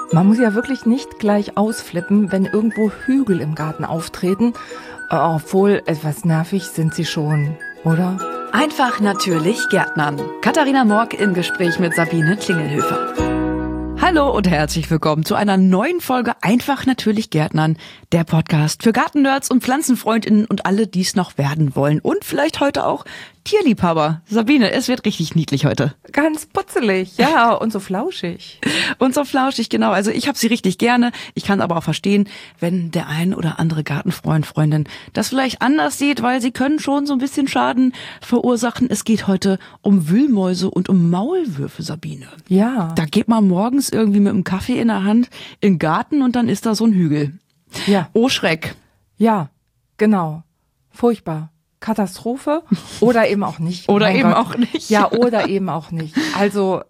Man muss ja wirklich nicht gleich ausflippen, wenn irgendwo Hügel im Garten auftreten. Obwohl, etwas nervig sind sie schon, oder? Einfach natürlich Gärtnern. Katharina Morck im Gespräch mit Sabine Klingelhöfer. Hallo und herzlich willkommen zu einer neuen Folge Einfach natürlich Gärtnern, der Podcast für Gartennerds und Pflanzenfreundinnen und alle, die es noch werden wollen. Und vielleicht heute auch Tierliebhaber. Sabine, es wird richtig niedlich heute. Ganz putzelig, ja, und so flauschig. Und so flauschig, genau. Also ich habe sie richtig gerne. Ich kann aber auch verstehen, wenn der ein oder andere Gartenfreund, Freundin das vielleicht anders sieht, weil sie können schon so ein bisschen Schaden verursachen. Es geht heute um Wühlmäuse und um Maulwürfe, Sabine. Ja. Da geht man morgens irgendwie mit einem Kaffee in der Hand in den Garten und dann ist da so ein Hügel. Ja. Oh Schreck. Ja, genau. Furchtbar. Katastrophe oder eben auch nicht. Oder mein eben Gott. auch nicht. Ja, oder eben auch nicht. Also,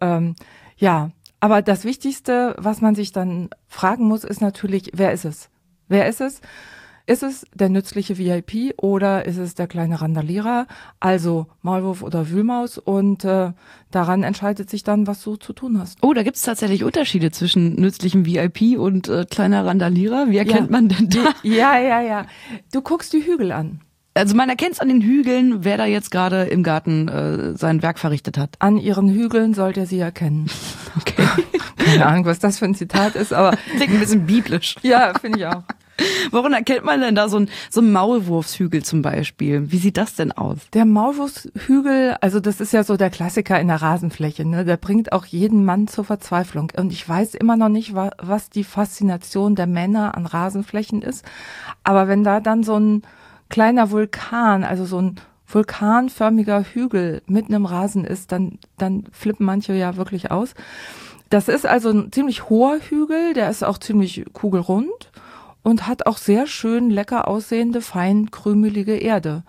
ja. Aber das Wichtigste, was man sich dann fragen muss, ist natürlich, wer ist es? Wer ist es? Ist es der nützliche VIP oder ist es der kleine Randalierer, also Maulwurf oder Wühlmaus? Und daran entscheidet sich dann, was du zu tun hast. Oh, da gibt's tatsächlich Unterschiede zwischen nützlichem VIP und kleiner Randalierer. Wie erkennt man denn da? Ja. Du guckst die Hügel an. Also man erkennt es an den Hügeln, wer da jetzt gerade im Garten sein Werk verrichtet hat. An ihren Hügeln sollt ihr sie erkennen. Okay. Keine Ahnung, was das für ein Zitat ist, aber Klingt ein bisschen biblisch. ja, finde ich auch. Woran erkennt man denn da so ein Maulwurfshügel zum Beispiel? Wie sieht das denn aus? Der Maulwurfshügel, also das ist ja so der Klassiker in der Rasenfläche, ne? Der bringt auch jeden Mann zur Verzweiflung. Und ich weiß immer noch nicht, was die Faszination der Männer an Rasenflächen ist. Aber wenn da dann so ein kleiner Vulkan, also so ein vulkanförmiger Hügel mitten im Rasen ist, dann flippen manche ja wirklich aus. Das ist also ein ziemlich hoher Hügel, der ist auch ziemlich kugelrund und hat auch sehr schön lecker aussehende, fein krümelige Erde.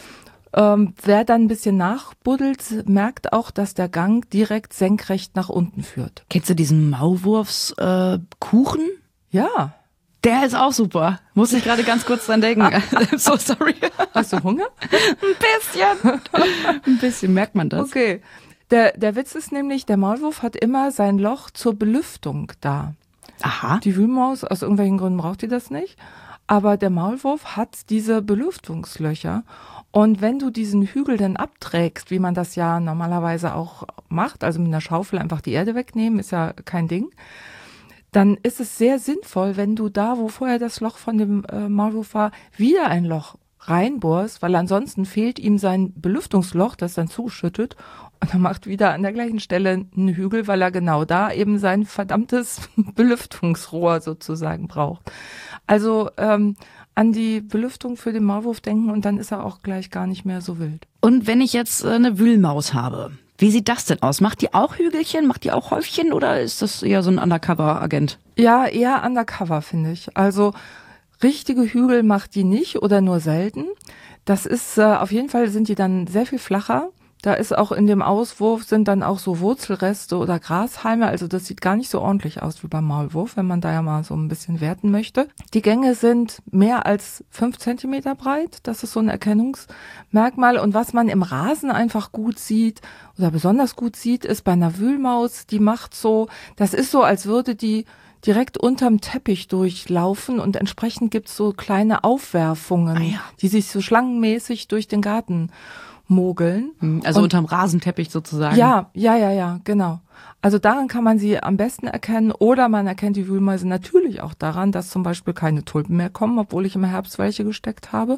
Wer dann ein bisschen nachbuddelt, merkt auch, dass der Gang direkt senkrecht nach unten führt. Kennst du diesen Maulwurfskuchen? Ja. Der ist auch super. Muss ich gerade ganz kurz dran denken. So sorry. Hast du Hunger? Ein bisschen merkt man das. Okay. Der Witz ist nämlich, der Maulwurf hat immer sein Loch zur Belüftung da. Aha. Die Wühlmaus, aus irgendwelchen Gründen braucht die das nicht. Aber der Maulwurf hat diese Belüftungslöcher. Und wenn du diesen Hügel dann abträgst, wie man das ja normalerweise auch macht, also mit einer Schaufel einfach die Erde wegnehmen, ist ja kein Ding, dann ist es sehr sinnvoll, wenn du da, wo vorher das Loch von dem Maulwurf war, wieder ein Loch reinbohrst, weil ansonsten fehlt ihm sein Belüftungsloch, das dann zuschüttet und er macht wieder an der gleichen Stelle einen Hügel, weil er genau da eben sein verdammtes Belüftungsrohr sozusagen braucht. Also an die Belüftung für den Maulwurf denken und dann ist er auch gleich gar nicht mehr so wild. Und wenn ich jetzt eine Wühlmaus habe, wie sieht das denn aus? Macht die auch Hügelchen? Macht die auch Häufchen? Oder ist das eher so ein Undercover-Agent? Ja, eher undercover, finde ich. Also richtige Hügel macht die nicht oder nur selten. Das ist, auf jeden Fall sind die dann sehr viel flacher. Da ist auch in dem Auswurf sind dann auch so Wurzelreste oder Grashalme. Also das sieht gar nicht so ordentlich aus wie beim Maulwurf, wenn man da ja mal so ein bisschen werten möchte. Die Gänge sind mehr als 5 Zentimeter breit. Das ist so ein Erkennungsmerkmal. Und was man im Rasen einfach gut sieht oder besonders gut sieht, ist bei einer Wühlmaus, die macht so, das ist so, als würde die direkt unterm Teppich durchlaufen und entsprechend gibt's so kleine Aufwerfungen, die sich so schlangenmäßig durch den Garten mogeln. Also und unterm Rasенteppich sozusagen. Ja, genau. Also daran kann man sie am besten erkennen oder man erkennt die Wühlmäuse natürlich auch daran, dass zum Beispiel keine Tulpen mehr kommen, obwohl ich im Herbst welche gesteckt habe.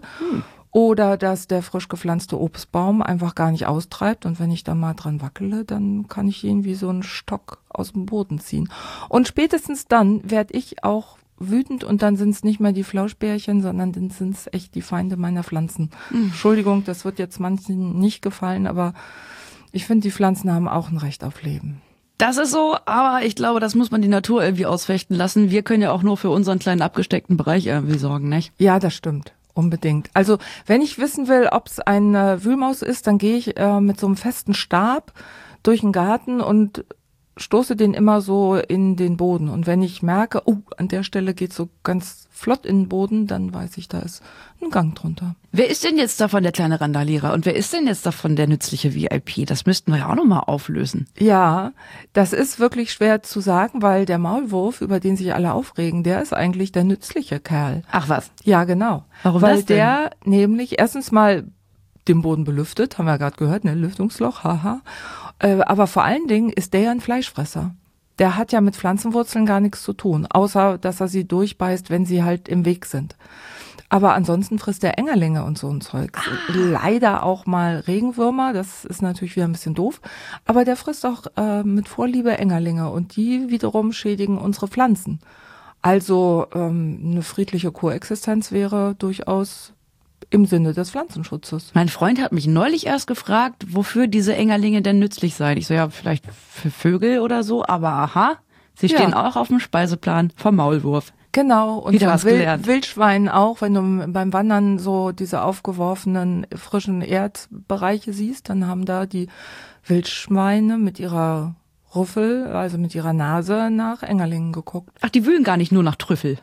Oder dass der frisch gepflanzte Obstbaum einfach gar nicht austreibt und wenn ich da mal dran wackele, dann kann ich ihn wie so einen Stock aus dem Boden ziehen. Und spätestens dann werde ich auch wütend und dann sind es nicht mehr die Flauschbärchen, sondern dann sind es echt die Feinde meiner Pflanzen. Entschuldigung, das wird jetzt manchen nicht gefallen, aber ich finde, die Pflanzen haben auch ein Recht auf Leben. Das ist so, aber ich glaube, das muss man die Natur irgendwie ausfechten lassen. Wir können ja auch nur für unseren kleinen abgesteckten Bereich irgendwie sorgen, nicht? Ja, das stimmt. Unbedingt. Also wenn ich wissen will, ob es eine Wühlmaus ist, dann gehe ich mit so einem festen Stab durch den Garten und stoße den immer so in den Boden. Und wenn ich merke, oh, an der Stelle geht so ganz flott in den Boden, dann weiß ich, da ist ein Gang drunter. Wer ist denn jetzt davon der kleine Randalierer und wer ist denn jetzt davon der nützliche VIP? Das müssten wir ja auch nochmal auflösen. Ja, das ist wirklich schwer zu sagen, weil der Maulwurf, über den sich alle aufregen, der ist eigentlich der nützliche Kerl. Ach was? Ja, genau. Warum weil das denn? der nämlich erstens mal den Boden belüftet, haben wir ja gerade gehört, ne, Lüftungsloch, haha. Aber vor allen Dingen ist der ja ein Fleischfresser. Der hat ja mit Pflanzenwurzeln gar nichts zu tun, außer dass er sie durchbeißt, wenn sie halt im Weg sind. Aber ansonsten frisst der Engerlinge und so ein Zeug. Leider auch mal Regenwürmer, das ist natürlich wieder ein bisschen doof. Aber der frisst auch mit Vorliebe Engerlinge und die wiederum schädigen unsere Pflanzen. Also eine friedliche Koexistenz wäre durchaus im Sinne des Pflanzenschutzes. Mein Freund hat mich neulich erst gefragt, wofür diese Engerlinge denn nützlich seien. Ich so, ja, vielleicht für Vögel oder so, aber aha, sie stehen auch auf dem Speiseplan vom Maulwurf. Genau, und Wieder was gelernt. Wildschweinen auch, wenn du beim Wandern so diese aufgeworfenen frischen Erdbereiche siehst, dann haben da die Wildschweine mit ihrer Rüffel, also mit ihrer Nase nach Engerlingen geguckt. Ach, die wühlen gar nicht nur nach Trüffel.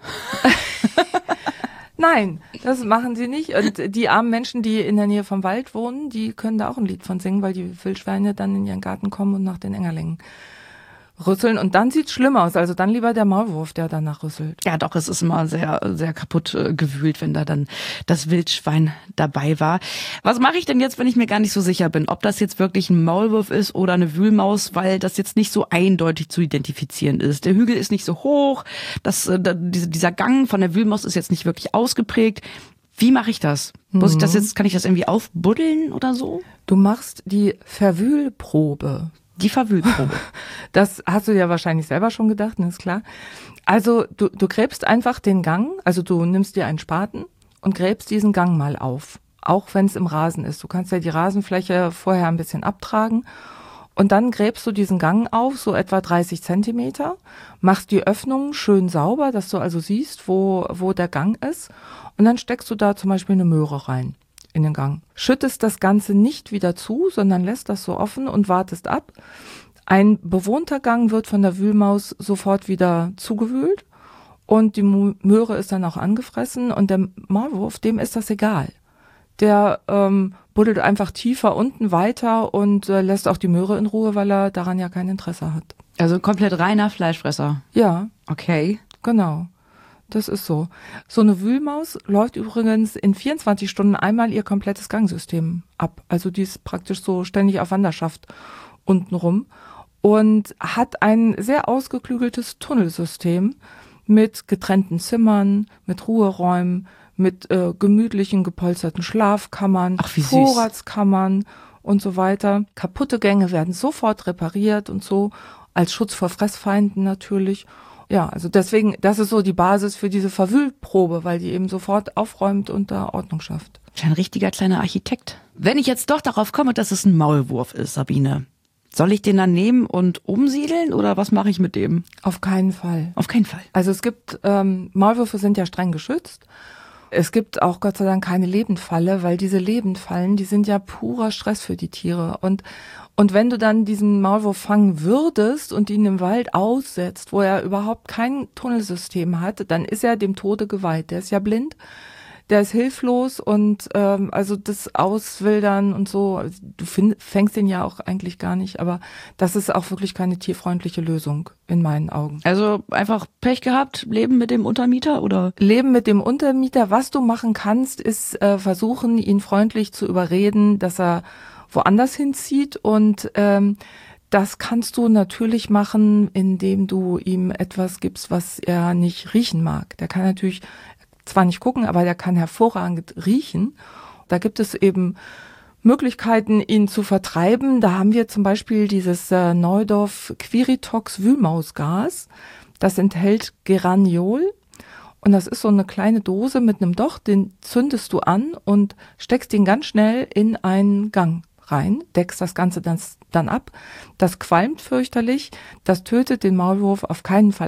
Nein, das machen sie nicht. Und die armen Menschen, die in der Nähe vom Wald wohnen, die können da auch ein Lied von singen, weil die Wildschweine dann in ihren Garten kommen und nach den Engerlingen rüsseln. Und dann sieht's schlimm aus. Also dann lieber der Maulwurf, der danach rüsselt. Ja, doch, es ist immer sehr, sehr kaputt gewühlt, wenn da dann das Wildschwein dabei war. Was mache ich denn jetzt, wenn ich mir gar nicht so sicher bin, ob das jetzt wirklich ein Maulwurf ist oder eine Wühlmaus, weil das jetzt nicht so eindeutig zu identifizieren ist. Der Hügel ist nicht so hoch, dieser Gang von der Wühlmaus ist jetzt nicht wirklich ausgeprägt. Wie mache ich das? Muss ich das jetzt, kann ich das irgendwie aufbuddeln oder so? Du machst die Verwühlprobe. Die Verwühlprobe. Das hast du ja wahrscheinlich selber schon gedacht, ist klar. Also du gräbst einfach den Gang, also du nimmst dir einen Spaten und gräbst diesen Gang mal auf, auch wenn es im Rasen ist. Du kannst ja die Rasenfläche vorher ein bisschen abtragen und dann gräbst du diesen Gang auf, so etwa 30 Zentimeter, machst die Öffnung schön sauber, dass du also siehst, wo der Gang ist und dann steckst du da zum Beispiel eine Möhre rein in den Gang. Schüttest das Ganze nicht wieder zu, sondern lässt das so offen und wartest ab. Ein bewohnter Gang wird von der Wühlmaus sofort wieder zugewühlt und die Möhre ist dann auch angefressen und der Maulwurf, dem ist das egal. Der buddelt einfach tiefer unten weiter und lässt auch die Möhre in Ruhe, weil er daran ja kein Interesse hat. Also komplett reiner Fleischfresser. Ja. Okay. Genau. Das ist so. So eine Wühlmaus läuft übrigens in 24 Stunden einmal ihr komplettes Gangsystem ab. Also die ist praktisch so ständig auf Wanderschaft untenrum und hat ein sehr ausgeklügeltes Tunnelsystem mit getrennten Zimmern, mit Ruheräumen, mit gemütlichen gepolsterten Schlafkammern, Ach, wie süß. Vorratskammern und so weiter. Kaputte Gänge werden sofort repariert und so, als Schutz vor Fressfeinden natürlich. Ja, also deswegen, das ist so die Basis für diese Verwühlprobe, weil die eben sofort aufräumt und da Ordnung schafft. Ein richtiger kleiner Architekt. Wenn ich jetzt doch darauf komme, dass es ein Maulwurf ist, Sabine, soll ich den dann nehmen und umsiedeln oder was mache ich mit dem? Auf keinen Fall. Auf keinen Fall. Also es gibt, Maulwürfe sind ja streng geschützt. Es gibt auch Gott sei Dank keine Lebendfalle, weil diese Lebendfallen, die sind ja purer Stress für die Tiere. Und wenn du dann diesen Maulwurf fangen würdest und ihn im Wald aussetzt, wo er überhaupt kein Tunnelsystem hat, dann ist er dem Tode geweiht. Der ist ja blind, der ist hilflos und also das Auswildern und so, du fängst den ja auch eigentlich gar nicht, aber das ist auch wirklich keine tierfreundliche Lösung in meinen Augen. Also einfach Pech gehabt, leben mit dem Untermieter oder? Leben mit dem Untermieter, was du machen kannst, ist versuchen, ihn freundlich zu überreden, dass er woanders hinzieht und das kannst du natürlich machen, indem du ihm etwas gibst, was er nicht riechen mag. Der kann natürlich zwar nicht gucken, aber der kann hervorragend riechen. Da gibt es eben Möglichkeiten, ihn zu vertreiben. Da haben wir zum Beispiel dieses Neudorf Quiritox Wühlmausgas. Das enthält Geraniol. Und das ist so eine kleine Dose mit einem Docht, den zündest du an und steckst ihn ganz schnell in einen Gang rein, deckst das Ganze dann ab. Das qualmt fürchterlich, das tötet den Maulwurf auf keinen Fall ab.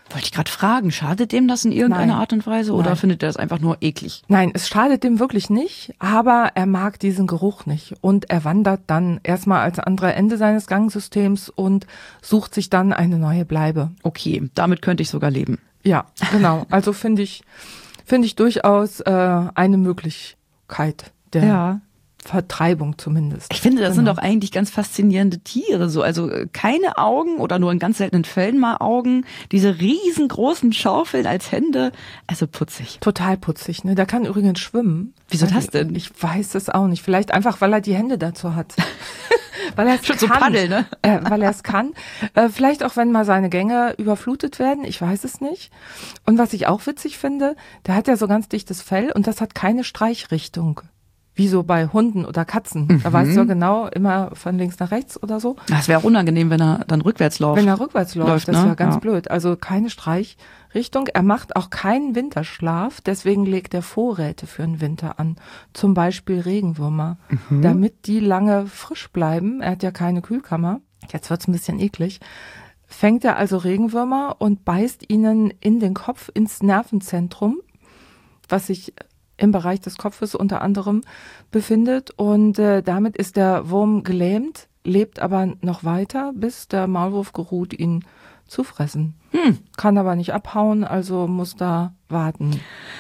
Wollte ich gerade fragen, schadet dem das in irgendeiner Nein. Art und Weise oder Nein. findet er das einfach nur eklig? Nein, es schadet dem wirklich nicht, aber er mag diesen Geruch nicht und er wandert dann erstmal als andere Ende seines Gangsystems und sucht sich dann eine neue Bleibe. Okay, damit könnte ich sogar leben. Ja, genau. Also finde ich durchaus eine Möglichkeit der Vertreibung zumindest. Ich finde, das sind doch eigentlich ganz faszinierende Tiere. So, also keine Augen oder nur in ganz seltenen Fällen mal Augen. Diese riesengroßen Schaufeln als Hände. Also putzig. Total putzig, ne? Der kann übrigens schwimmen. Wieso das denn? Ich weiß es auch nicht. Vielleicht einfach, weil er die Hände dazu hat. Weil er es Schon kann. so Paddel, ne? Weil er es kann. Vielleicht auch, wenn mal seine Gänge überflutet werden. Ich weiß es nicht. Und was ich auch witzig finde, der hat ja so ganz dichtes Fell und das hat keine Streichrichtung. Wie so bei Hunden oder Katzen. Da weißt du ja genau, immer von links nach rechts oder so. Das wäre unangenehm, wenn er dann rückwärts läuft. Wenn er rückwärts läuft, das ne? wäre ganz blöd. Also keine Streichrichtung. Er macht auch keinen Winterschlaf, deswegen legt er Vorräte für den Winter an. Zum Beispiel Regenwürmer, damit die lange frisch bleiben. Er hat ja keine Kühlkammer. Jetzt wird's ein bisschen eklig. Fängt er also Regenwürmer und beißt ihnen in den Kopf, ins Nervenzentrum, was sich im Bereich des Kopfes unter anderem befindet. Und damit ist der Wurm gelähmt, lebt aber noch weiter, bis der Maulwurf geruht, ihn zu fressen. Kann aber nicht abhauen, also muss da warten.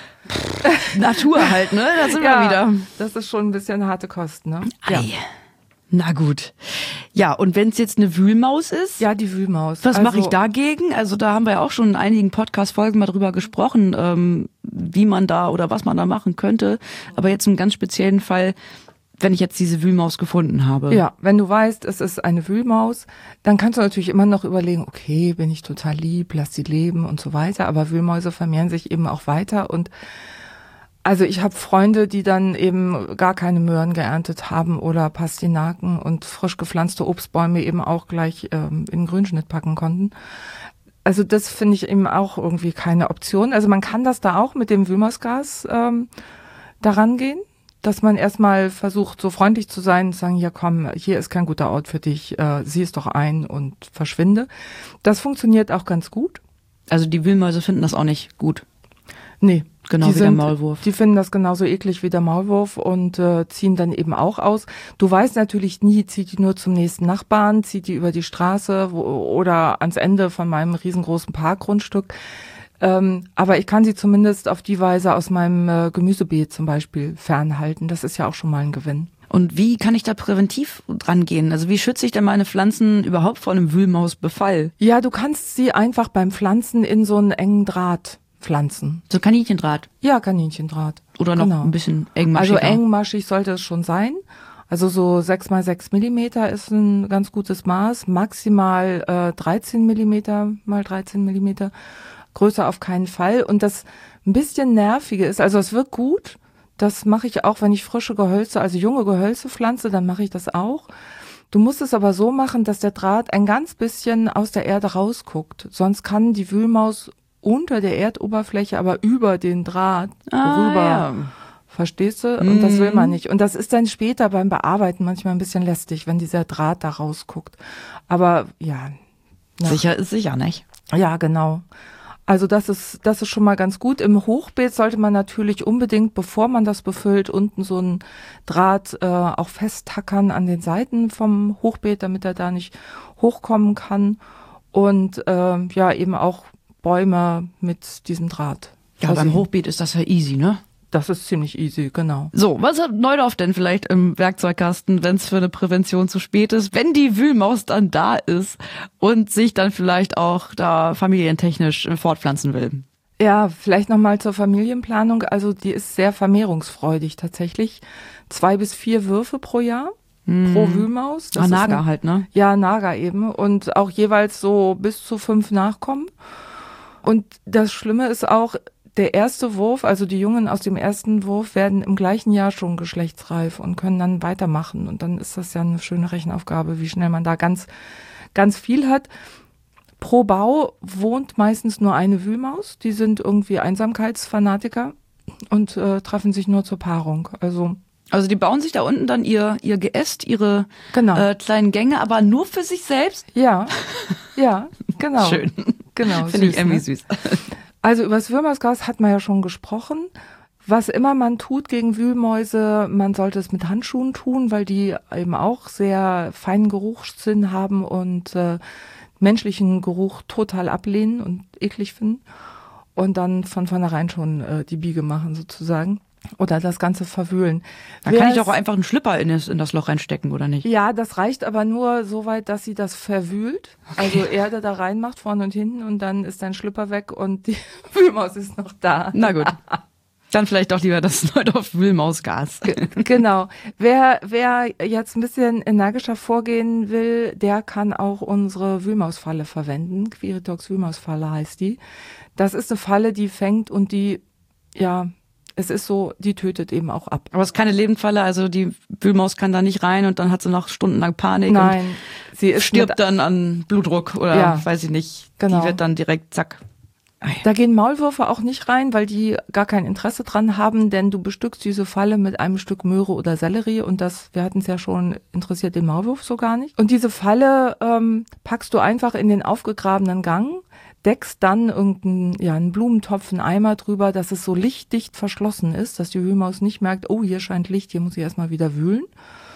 Natur halt, ne? Da sind wir wieder. Das ist schon ein bisschen harte Kost, ne? Ei. Na gut. Ja, und wenn es jetzt eine Wühlmaus ist? Ja, die Wühlmaus. Was mache ich dagegen? Also da haben wir ja auch schon in einigen Podcast-Folgen mal drüber gesprochen, wie man da oder was man da machen könnte. Aber jetzt im ganz speziellen Fall, wenn ich jetzt diese Wühlmaus gefunden habe. Ja, wenn du weißt, es ist eine Wühlmaus, dann kannst du natürlich immer noch überlegen, okay, bin ich total lieb, lass sie leben und so weiter. Aber Wühlmäuse vermehren sich eben auch weiter und also ich habe Freunde, die dann eben gar keine Möhren geerntet haben oder Pastinaken und frisch gepflanzte Obstbäume eben auch gleich in den Grünschnitt packen konnten. Also das finde ich eben auch irgendwie keine Option. Also man kann das da auch mit dem Wühlmausgas daran gehen, dass man erstmal versucht, so freundlich zu sein und sagen, ja komm, hier ist kein guter Ort für dich, sieh es doch ein und verschwinde. Das funktioniert auch ganz gut. Also die Wühlmäuse finden das auch nicht gut. Nee. Genau wie der Maulwurf. Die finden das genauso eklig wie der Maulwurf und ziehen dann eben auch aus. Du weißt natürlich nie, zieht die nur zum nächsten Nachbarn, zieht die über die Straße oder ans Ende von meinem riesengroßen Parkgrundstück. Aber ich kann sie zumindest auf die Weise aus meinem Gemüsebeet zum Beispiel fernhalten. Das ist ja auch schon mal ein Gewinn. Und wie kann ich da präventiv dran gehen? Also wie schütze ich denn meine Pflanzen überhaupt vor einem Wühlmausbefall? Ja, du kannst sie einfach beim Pflanzen in so einen engen Draht pflanzen. So Kaninchendraht? Ja, Kaninchendraht. Oder noch ein bisschen engmaschiger? Also engmaschig sollte es schon sein. Also so 6x6 Millimeter ist ein ganz gutes Maß. Maximal 13 Millimeter mal 13 Millimeter. Größer auf keinen Fall. Und das ein bisschen Nervige ist, also es wirkt gut. Das mache ich auch, wenn ich frische Gehölze, also junge Gehölze pflanze, dann mache ich das auch. Du musst es aber so machen, dass der Draht ein ganz bisschen aus der Erde rausguckt. Sonst kann die Wühlmaus unter der Erdoberfläche, aber über den Draht rüber. Ja. Verstehst du? Und das will man nicht. Und das ist dann später beim Bearbeiten manchmal ein bisschen lästig, wenn dieser Draht da rausguckt. Aber ja. Sicher ist sicher, nicht? Ja, genau. Also das ist schon mal ganz gut. Im Hochbeet sollte man natürlich unbedingt, bevor man das befüllt, unten so einen Draht auch festtackern an den Seiten vom Hochbeet, damit er da nicht hochkommen kann. Und ja, eben auch Bäume mit diesem Draht. Ja, beim Hochbeet ist das ja easy, ne? Das ist ziemlich easy, genau. So, was hat Neudorf denn vielleicht im Werkzeugkasten, wenn es für eine Prävention zu spät ist, wenn die Wühlmaus dann da ist und sich dann vielleicht auch da familientechnisch fortpflanzen will? Ja, vielleicht nochmal zur Familienplanung. Also die ist sehr vermehrungsfreudig tatsächlich. 2 bis 4 Würfe pro Jahr. Pro Wühlmaus. Das Nager halt, ne? Ja, Nager eben. Und auch jeweils so bis zu 5 Nachkommen. Und das Schlimme ist auch, der erste Wurf, also die Jungen aus dem ersten Wurf, werden im gleichen Jahr schon geschlechtsreif und können dann weitermachen. Und dann ist das ja eine schöne Rechenaufgabe, wie schnell man da ganz, ganz viel hat. Pro Bau wohnt meistens nur eine Wühlmaus. Die sind irgendwie Einsamkeitsfanatiker und treffen sich nur zur Paarung. Also die bauen sich da unten dann ihr Geäst, ihre genau. Kleinen Gänge, aber nur für sich selbst? Ja, ja, genau. Schön. Genau. Finde ich irgendwie süß. Also über das Würmersgas hat man ja schon gesprochen. Was immer man tut gegen Wühlmäuse, man sollte es mit Handschuhen tun, weil die eben auch sehr feinen Geruchssinn haben und menschlichen Geruch total ablehnen und eklig finden und dann von vornherein schon die Biege machen sozusagen oder das Ganze verwühlen. Dann kann ich doch einfach einen Schlüpper in das Loch reinstecken, oder nicht? Ja, das reicht aber nur so weit, dass sie das verwühlt, also Erde da reinmacht, vorne und hinten und dann ist dein Schlüpper weg und die Wühlmaus ist noch da. Na gut. Dann vielleicht doch lieber das Neudorf-Wühlmausgas. Genau. Wer jetzt ein bisschen energischer vorgehen will, der kann auch unsere Wühlmausfalle verwenden. Quiritox Wühlmausfalle heißt die. Das ist eine Falle, die fängt und die, ja, es ist so, die tötet eben auch ab. Aber es ist keine Lebendfalle, also die Wühlmaus kann da nicht rein und dann hat sie noch stundenlang Panik. Nein, sie ist stirbt dann an Blutdruck oder weiß ich nicht. Genau. Die wird dann direkt zack. Da gehen Maulwürfe auch nicht rein, weil die gar kein Interesse dran haben, denn du bestückst diese Falle mit einem Stück Möhre oder Sellerie und wir hatten es ja schon, interessiert den Maulwurf so gar nicht. Und diese Falle packst du einfach in den aufgegrabenen Gang, deckst dann einen Blumentopf, einen Eimer drüber, dass es so lichtdicht verschlossen ist, dass die Wühlmaus nicht merkt, oh, hier scheint Licht, hier muss ich erstmal wieder wühlen.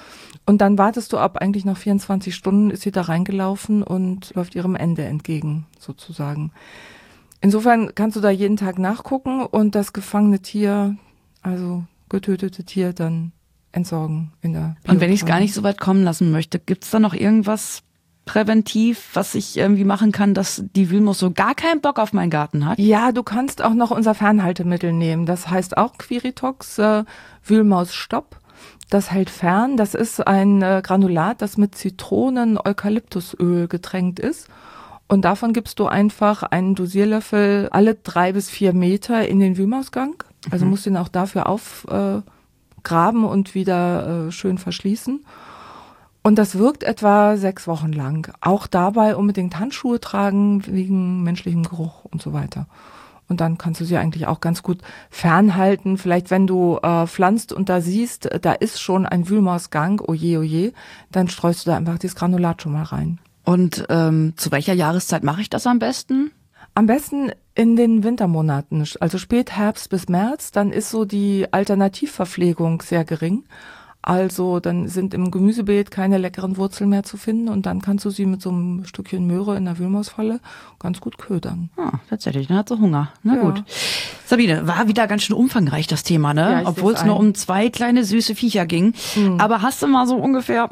Und dann wartest du ab, eigentlich nach 24 Stunden ist sie da reingelaufen und läuft ihrem Ende entgegen, sozusagen. Insofern kannst du da jeden Tag nachgucken und das gefangene Tier, also getötete Tier, dann entsorgen in der Biotonne. Und wenn ich es gar nicht so weit kommen lassen möchte, gibt's da noch irgendwas präventiv, was ich irgendwie machen kann, dass die Wühlmaus so gar keinen Bock auf meinen Garten hat? Ja, du kannst auch noch unser Fernhaltemittel nehmen. Das heißt auch Quiritox Wühlmausstopp. Das hält fern. Das ist ein Granulat, das mit Zitronen-Eukalyptusöl getränkt ist. Und davon gibst du einfach einen Dosierlöffel alle 3 bis 4 Meter in den Wühlmausgang. Also musst du ihn auch dafür aufgraben und wieder schön verschließen. Und das wirkt etwa 6 Wochen lang. Auch dabei unbedingt Handschuhe tragen wegen menschlichem Geruch und so weiter. Und dann kannst du sie eigentlich auch ganz gut fernhalten. Vielleicht wenn du pflanzt und da siehst, da ist schon ein Wühlmausgang, oje, dann streust du da einfach dieses Granulat schon mal rein. Und zu welcher Jahreszeit mache ich das am besten? Am besten in den Wintermonaten, also Spätherbst bis März, dann ist so die Alternativverpflegung sehr gering. Also dann sind im Gemüsebeet keine leckeren Wurzeln mehr zu finden und dann kannst du sie mit so einem Stückchen Möhre in der Wühlmausfalle ganz gut ködern. Ah, tatsächlich, dann hat sie Hunger. Na gut. Sabine, war wieder ganz schön umfangreich das Thema, ne? Ja, obwohl es nur um 2 kleine süße Viecher ging. Aber hast du mal so ungefähr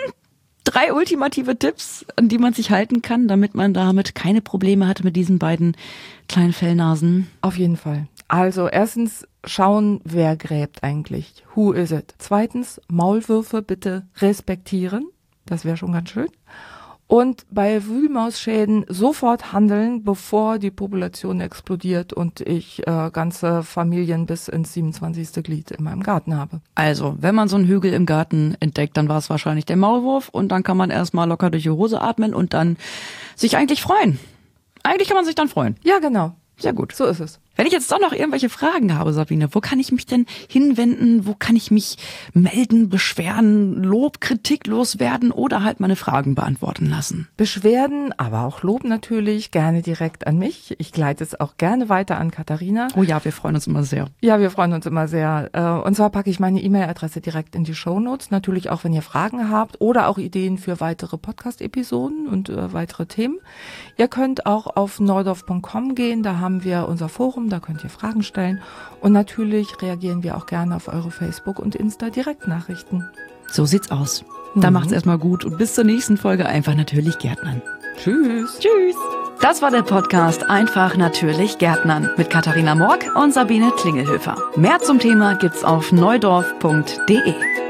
3 ultimative Tipps, an die man sich halten kann, damit man damit keine Probleme hatte mit diesen beiden kleinen Fellnasen? Auf jeden Fall. Also erstens schauen, wer gräbt eigentlich. Who is it? Zweitens, Maulwürfe bitte respektieren. Das wäre schon ganz schön. Und bei Wühlmausschäden sofort handeln, bevor die Population explodiert und ich ganze Familien bis ins 27. Glied in meinem Garten habe. Also, wenn man so einen Hügel im Garten entdeckt, dann war es wahrscheinlich der Maulwurf und dann kann man erstmal locker durch die Hose atmen und dann sich eigentlich freuen. Eigentlich kann man sich dann freuen. Ja, genau. Sehr gut. So ist es. Wenn ich jetzt doch noch irgendwelche Fragen habe, Sabine, wo kann ich mich denn hinwenden? Wo kann ich mich melden, beschweren, Lob, Kritik loswerden oder halt meine Fragen beantworten lassen? Beschwerden, aber auch Lob natürlich, gerne direkt an mich. Ich leite es auch gerne weiter an Katharina. Oh ja, wir freuen uns immer sehr. Ja, wir freuen uns immer sehr. Und zwar packe ich meine E-Mail-Adresse direkt in die Shownotes. Natürlich auch, wenn ihr Fragen habt oder auch Ideen für weitere Podcast-Episoden und weitere Themen. Ihr könnt auch auf neudorf.com gehen, da haben wir unser Forum, da könnt ihr Fragen stellen. Und natürlich reagieren wir auch gerne auf eure Facebook- und Insta-Direktnachrichten. So sieht's aus. Dann macht's erstmal gut und bis zur nächsten Folge einfach natürlich Gärtnern. Tschüss. Tschüss. Das war der Podcast Einfach natürlich Gärtnern mit Katharina Morg und Sabine Klingelhöfer. Mehr zum Thema gibt's auf neudorf.de.